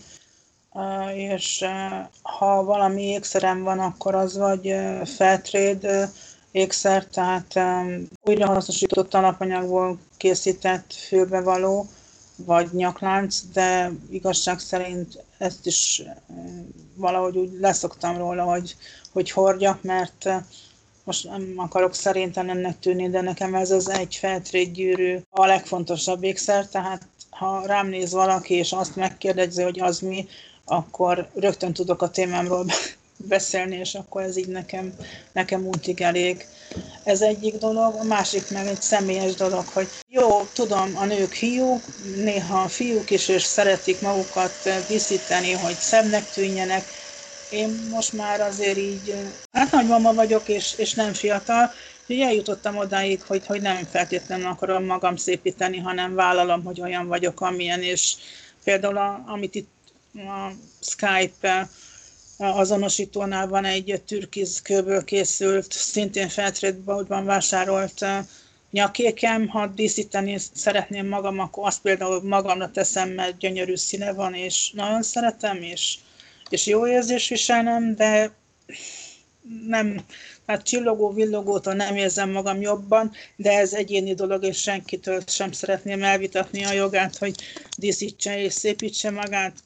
és ha valami ékszerem van, akkor az vagy Fairtrade ékszer, tehát um, újrahasznosított alapanyagból készített fülbevaló, vagy nyaklánc, de igazság szerint ezt is um, valahogy úgy leszoktam róla, hogy, hogy hordjak, mert uh, most nem akarok szerintem ennek tűnni, de nekem ez az egy Fairtrade gyűrű a legfontosabb ékszer, tehát ha rám néz valaki, és azt megkérdezi, hogy az mi, akkor rögtön tudok a témámról beszélni, és akkor ez így nekem, nekem útig elég. Ez egyik dolog, a másik meg egy személyes dolog, hogy jó, tudom, a nők fiúk, néha a fiúk is, és szeretik magukat díszíteni, hogy szebbnek tűnjenek. Én most már azért így, hát nagymama vagyok, és, és nem fiatal, úgyhogy eljutottam odáig, hogy, hogy nem feltétlenül akarom magam szépíteni, hanem vállalom, hogy olyan vagyok, amilyen, és például a, amit itt a Skype azonosítónál van egy türkiz kőből készült, szintén Fairtrade-ban vásárolt nyakékem. Ha díszíteni szeretném magam, akkor azt például magamra teszem, mert gyönyörű színe van, és nagyon szeretem, és, és jó érzés viselnem, de nem, hát csillogó, villogótól nem érzem magam jobban, de ez egyéni dolog, és senkitől sem szeretném elvitatni a jogát, hogy díszítse és szépítse magát.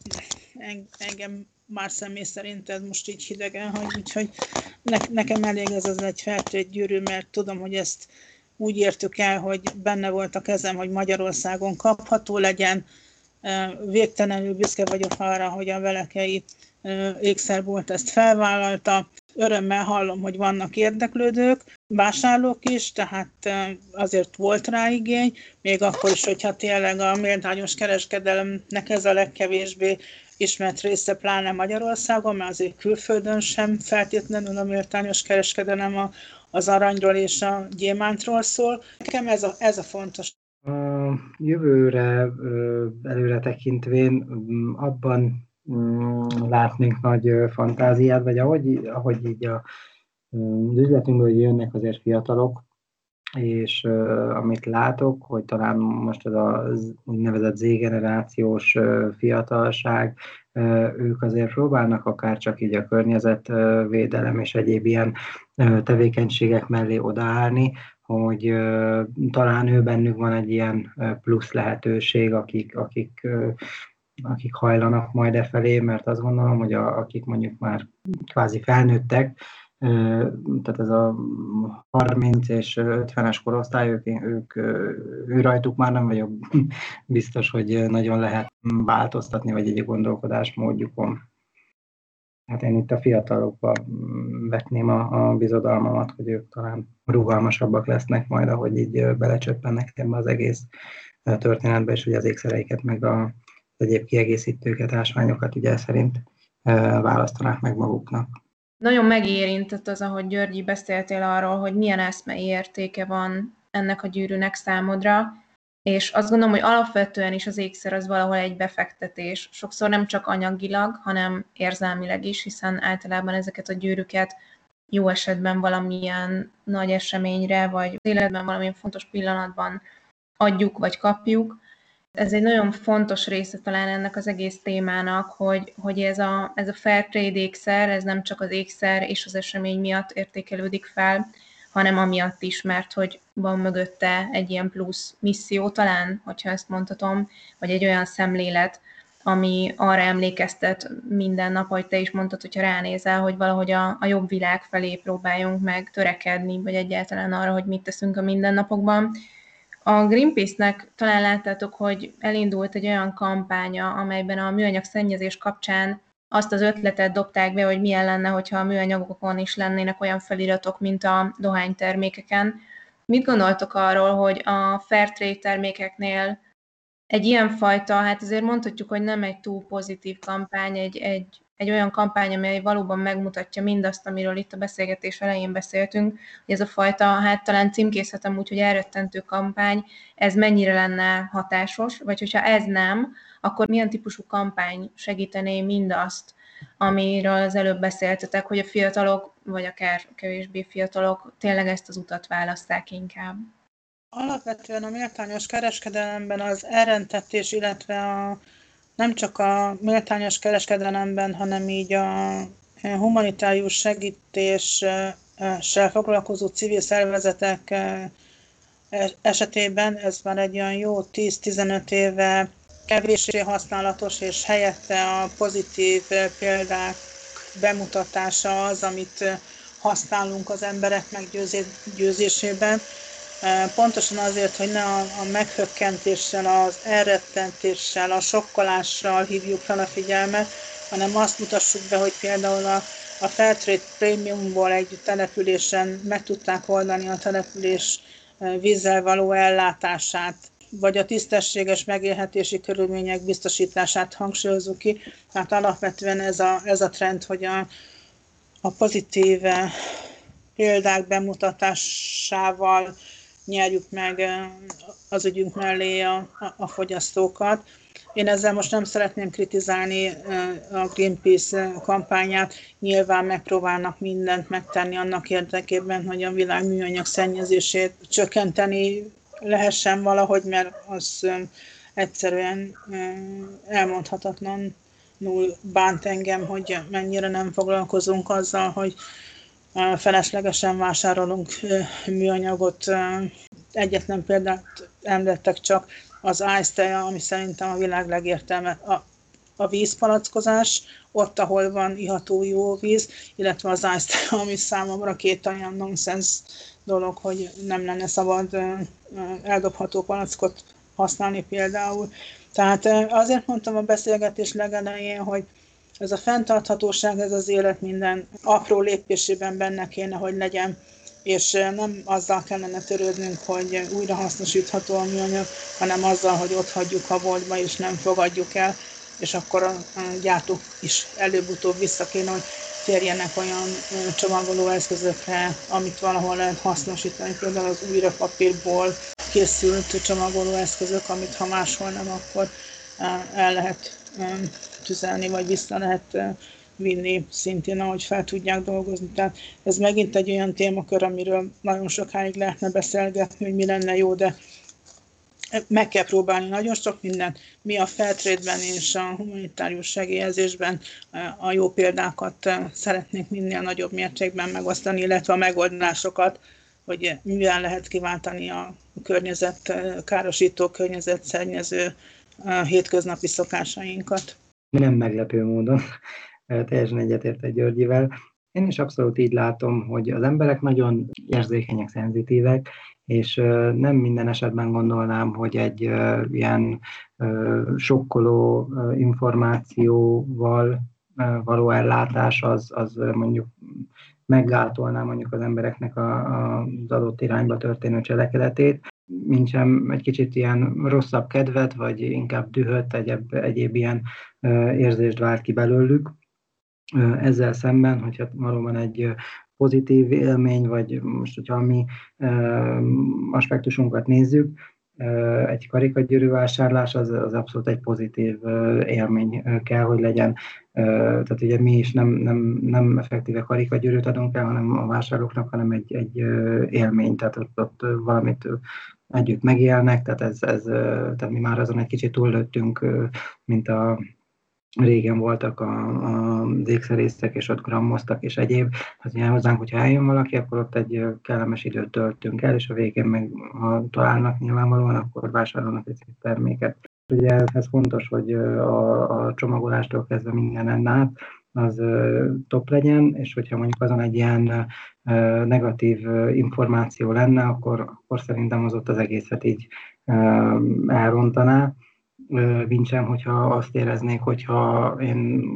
Engem már személy szerint ez most így hidegen hagy, úgyhogy ne, nekem elég ez az egy Fairtrade gyűrű, mert tudom, hogy ezt úgy értük el, hogy benne volt a kezem, hogy Magyarországon kapható legyen. Végtelenül büszke vagyok arra, hogy a Velekei ékszerbolt ezt felvállalta. Örömmel hallom, hogy vannak érdeklődők, vásárlók is, tehát azért volt rá igény, még akkor is, hogyha tényleg a méltányos kereskedelemnek ez a legkevésbé ismert része, pláne Magyarországon, mert azért külföldön sem feltétlenül a méltányos kereskedelem a, az aranyról és a gyémántról szól. Nekem ez a, ez a fontos. A jövőre előre tekintvén abban látnénk nagy fantáziát, vagy ahogy, ahogy így a, az üzletünkből jönnek azért fiatalok, és uh, amit látok, hogy talán most ez az úgynevezett Z-generációs uh, fiatalság, uh, ők azért próbálnak akár csak így a környezetvédelem és egyéb ilyen uh, tevékenységek mellé odaállni, hogy uh, talán ő bennük van egy ilyen uh, plusz lehetőség, akik, akik uh, akik hajlanak majd e felé, mert azt gondolom, hogy a, akik mondjuk már kvázi felnőttek, tehát ez a harminc és ötvenes korosztály, ők, ők ő rajtuk már nem vagyok biztos, hogy nagyon lehet változtatni, vagy egy gondolkodásmódjukon. Hát én itt a fiatalokba vetném a, a bizodalmamat, hogy ők talán rugalmasabbak lesznek majd, ahogy így belecsöppennek ebbe az egész történetbe, és hogy az ékszereiket, meg a egyéb kiegészítőket, ásványokat ugye szerint választanák meg maguknak. Nagyon megérintett az, ahogy Györgyi beszéltél arról, hogy milyen eszmei értéke van ennek a gyűrűnek számodra, és azt gondolom, hogy alapvetően is az ékszer az valahol egy befektetés. Sokszor nem csak anyagilag, hanem érzelmileg is, hiszen általában ezeket a gyűrűket jó esetben valamilyen nagy eseményre, vagy az életben valamilyen fontos pillanatban adjuk, vagy kapjuk. ez egy nagyon fontos része talán ennek az egész témának, hogy, hogy ez a, ez a fair trade ékszer, ez nem csak az ékszer és az esemény miatt értékelődik fel, hanem amiatt is, mert hogy van mögötte egy ilyen plusz misszió talán, hogyha ezt mondhatom, vagy egy olyan szemlélet, ami arra emlékeztet minden nap, ahogy te is mondtad, hogyha ránézel, hogy valahogy a, a jobb világ felé próbáljunk meg törekedni, vagy egyáltalán arra, hogy mit teszünk a mindennapokban. A Greenpeace-nek talán láttátok, hogy elindult egy olyan kampánya, amelyben a műanyag szennyezés kapcsán azt az ötletet dobták be, hogy milyen lenne, hogyha a műanyagokon is lennének olyan feliratok, mint a dohánytermékeken. Mit gondoltok arról, hogy a Fairtrade termékeknél egy ilyenfajta, hát azért mondhatjuk, hogy nem egy túl pozitív kampány, egy, egy, egy olyan kampány, amely valóban megmutatja mindazt, amiről itt a beszélgetés elején beszéltünk, hogy ez a fajta, hát talán címkézhetem úgy, hogy elrettentő kampány, ez mennyire lenne hatásos, vagy hogyha ez nem, akkor milyen típusú kampány segítené mindazt, amiről az előbb beszéltetek, hogy a fiatalok, vagy akár kevésbé fiatalok tényleg ezt az utat választák inkább? Alapvetően a méltányos kereskedelemben az elrentetés, illetve a, nem csak a méltányos kereskedelemben, hanem így a humanitárius segítéssel foglalkozó civil szervezetek esetében ez már egy olyan jó tíz-tizenöt éve kevéssé használatos, és helyette a pozitív példák bemutatása az, amit használunk az emberek meggyőzésében. Pontosan azért, hogy ne a, a meghökkentéssel, az elrettentéssel, a sokkolással hívjuk fel a figyelmet, hanem azt mutassuk be, hogy például a, a Fairtrade Premiumból egy településen meg tudták oldani a település vízzel való ellátását, vagy a tisztességes megélhetési körülmények biztosítását hangsúlyozzuk ki. Tehát alapvetően ez a, ez a trend, hogy a, a pozitív példák bemutatásával nyerjük meg az ügyünk mellé a, a, a fogyasztókat. Én ezzel most nem szeretném kritizálni a Greenpeace kampányát. Nyilván megpróbálnak mindent megtenni annak érdekében, hogy a világ műanyag szennyezését csökkenteni lehessen valahogy, mert az egyszerűen elmondhatatlanul bánt engem, hogy mennyire nem foglalkozunk azzal, hogy feleslegesen vásárolunk műanyagot. Egyetlen példát említettek csak, az Ice Tea, ami szerintem a világ legértelme, a, a vízpalackozás, ott, ahol van iható jó víz, illetve az Ice Tea, ami számomra két olyan nonsense dolog, hogy nem lenne szabad eldobható palackot használni például. Tehát azért mondtam a beszélgetés legelején, hogy ez a fenntarthatóság, ez az élet minden apró lépésében benne kéne, hogy legyen, és nem azzal kellene törődnünk, hogy újrahasznosítható a műanyag, hanem azzal, hogy ott hagyjuk a boltba, és nem fogadjuk el, és akkor a gyártók is előbb-utóbb vissza kéne, hogy térjenek olyan csomagoló eszközökre, amit valahol lehet hasznosítani, például az újrapapírból készült csomagoló eszközök, amit ha máshol nem, akkor el lehet tüzelni, vagy vissza lehet vinni szintén, ahogy fel tudják dolgozni. Tehát ez megint egy olyan témakör, amiről nagyon sokáig lehetne beszélgetni, hogy mi lenne jó, de meg kell próbálni nagyon sok mindent. Mi a Fairtrade-ben és a humanitárius segélyezésben a jó példákat szeretnénk minél nagyobb mértékben megosztani, illetve a megoldásokat, hogy mivel lehet kiváltani a környezet károsító, környezetszennyező hétköznapi szokásainkat. Nem meglepő módon, teljesen egyetértek Györgyivel. Én is abszolút így látom, hogy az emberek nagyon érzékenyek, szenzitívek, és nem minden esetben gondolnám, hogy egy ilyen sokkoló információval való ellátás az, az mondjuk meggátolná mondjuk az embereknek a, a, az adott irányba történő cselekedetét, mint sem egy kicsit ilyen rosszabb kedvet, vagy inkább dühöt, egyéb, egyéb ilyen érzést vált ki belőlük. Ezzel szemben, hogyha valóban egy pozitív élmény, vagy most, hogyha a mi aspektusunkat nézzük, egy karikagyűrű vásárlás az, az abszolút egy pozitív élmény kell, hogy legyen. Tehát ugye mi is nem, nem, nem effektíve karikagyűrűt adunk el, hanem a vásárlóknak, hanem egy, egy élmény, tehát ott, ott valamit együtt megélnek, tehát, ez, ez, tehát mi már azon egy kicsit túllőttünk, mint a régen voltak a, a ékszerészek, és ott grammoztak, és egyéb. Hát ugye hozzánk, hogyha eljön valaki, akkor ott egy kellemes időt töltünk el, és a végén meg, ha találnak nyilvánvalóan, akkor vásárolnak egy szép terméket. Ugye ez fontos, hogy a, a csomagolástól kezdve mindenen át, az top legyen, és hogyha mondjuk azon egy ilyen negatív információ lenne, akkor, akkor szerintem az ott az egészet így elrontaná. Vincsem, hogyha azt éreznék, hogyha én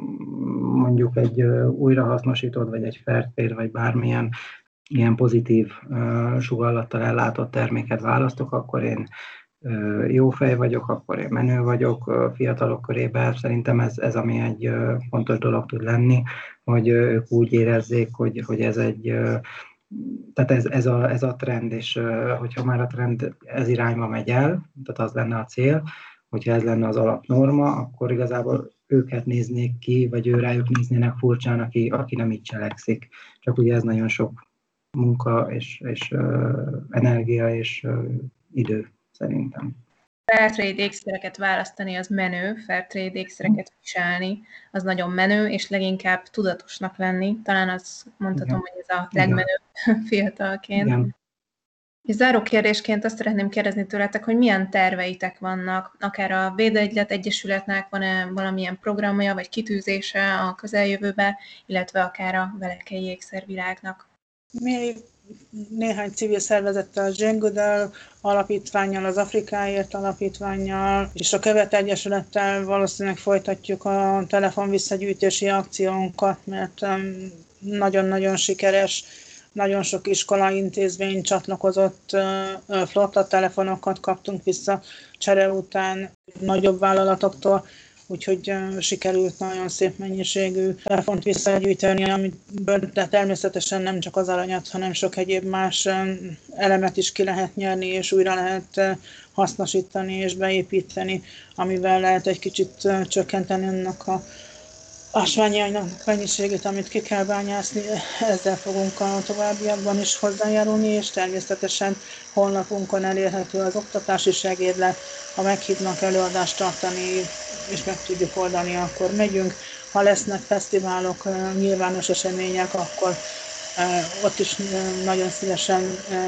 mondjuk egy újrahasznosított, vagy egy fairtrade, vagy bármilyen ilyen pozitív sugallattal ellátott terméket választok, akkor én jó fej vagyok, akkor én menő vagyok fiatalok körében. Szerintem ez, ez ami egy fontos dolog tud lenni, hogy ők úgy érezzék, hogy, hogy ez egy, tehát ez, ez, a, ez a trend, és hogyha már a trend ez irányba megy el, tehát az lenne a cél, hogyha ez lenne az alapnorma, akkor igazából őket néznék ki, vagy ő rájuk néznének furcsán, aki, aki nem így cselekszik. Csak ugye ez nagyon sok munka, és, és uh, energia, és uh, idő, szerintem. Fairtrade ékszereket választani az menő, Fairtrade ékszereket viselni az nagyon menő, és leginkább tudatosnak lenni. Talán azt mondhatom, igen, hogy ez a legmenőbb fiatalként. Igen. És záró kérdésként azt szeretném kérdezni tőletek, hogy milyen terveitek vannak, akár a Védegylet Egyesületnek van-e valamilyen programja vagy kitűzése a közeljövőbe, illetve akár a Velekkei Ékszervilágnak. Mi néhány civil szervezettel, a Jane Goodall alapítvánnyal, az Afrikáért alapítvánnyal és a Követ Egyesülettel valószínűleg folytatjuk a telefonvisszagyűjtési akciónkat, mert nagyon-nagyon sikeres. Nagyon sok iskola intézmény csatlakozott, flotta telefonokat kaptunk vissza csere után nagyobb vállalatoktól, úgyhogy sikerült nagyon szép mennyiségű telefont visszagyűjteni, amiből de természetesen nem csak az aranyat, hanem sok egyéb más elemet is ki lehet nyerni, és újra lehet hasznosítani és beépíteni, amivel lehet egy kicsit csökkenteni annak a ásványi anyag mennyiségét, amit ki kell bányászni. Ezzel fogunk a továbbiakban is hozzájárulni, és természetesen honlapunkon elérhető az oktatási segédlet. Ha meghívnak előadást tartani, és meg tudjuk oldani, akkor megyünk. Ha lesznek fesztiválok, nyilvános események, akkor ott is nagyon szívesen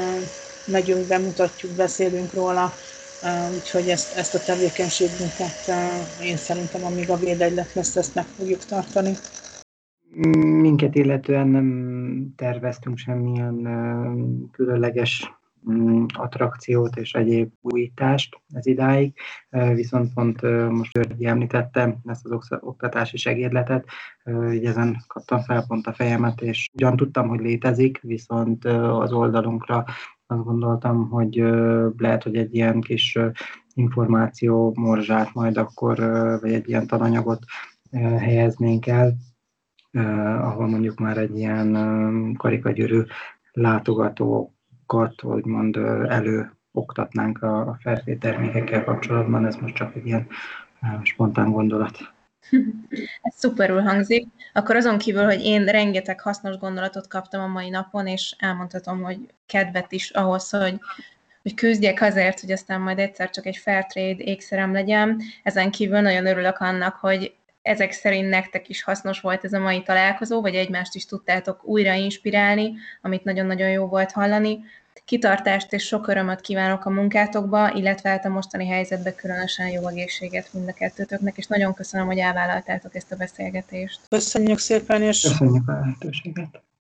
megyünk, bemutatjuk, beszélünk róla. Úgyhogy ezt, ezt a tevékenységünket én szerintem, amíg a Védegylet lesz, ezt meg fogjuk tartani. Minket illetően nem terveztünk semmilyen különleges attrakciót és egyéb újítást ez idáig, viszont pont most György említette ezt az oktatási segédletet, így ezen kaptam fel pont a fejemet, és ugyan tudtam, hogy létezik, viszont az oldalunkra azt gondoltam, hogy lehet, hogy egy ilyen kis információ morzsát majd akkor, vagy egy ilyen tananyagot helyeznénk el, ahol mondjuk már egy ilyen karikagyűrű látogatókat, úgymond előoktatnánk a Fairtrade termékekkel kapcsolatban. Ez most csak egy ilyen spontán gondolat. Ez szuperül hangzik. Akkor azon kívül, hogy én rengeteg hasznos gondolatot kaptam a mai napon, és elmondhatom, hogy kedvet is ahhoz, hogy, hogy küzdjek azért, hogy aztán majd egyszer csak egy Fairtrade ékszerem legyen. Ezen kívül nagyon örülök annak, hogy ezek szerint nektek is hasznos volt ez a mai találkozó, vagy egymást is tudtátok újra inspirálni, amit nagyon-nagyon jó volt hallani. Kitartást és sok örömöt kívánok a munkátokba, illetve hát a mostani helyzetben különösen jó egészséget mind a kettőtöknek, és nagyon köszönöm, hogy elvállaltátok ezt a beszélgetést. Köszönjük szépen, és köszönjük a lehetőséget.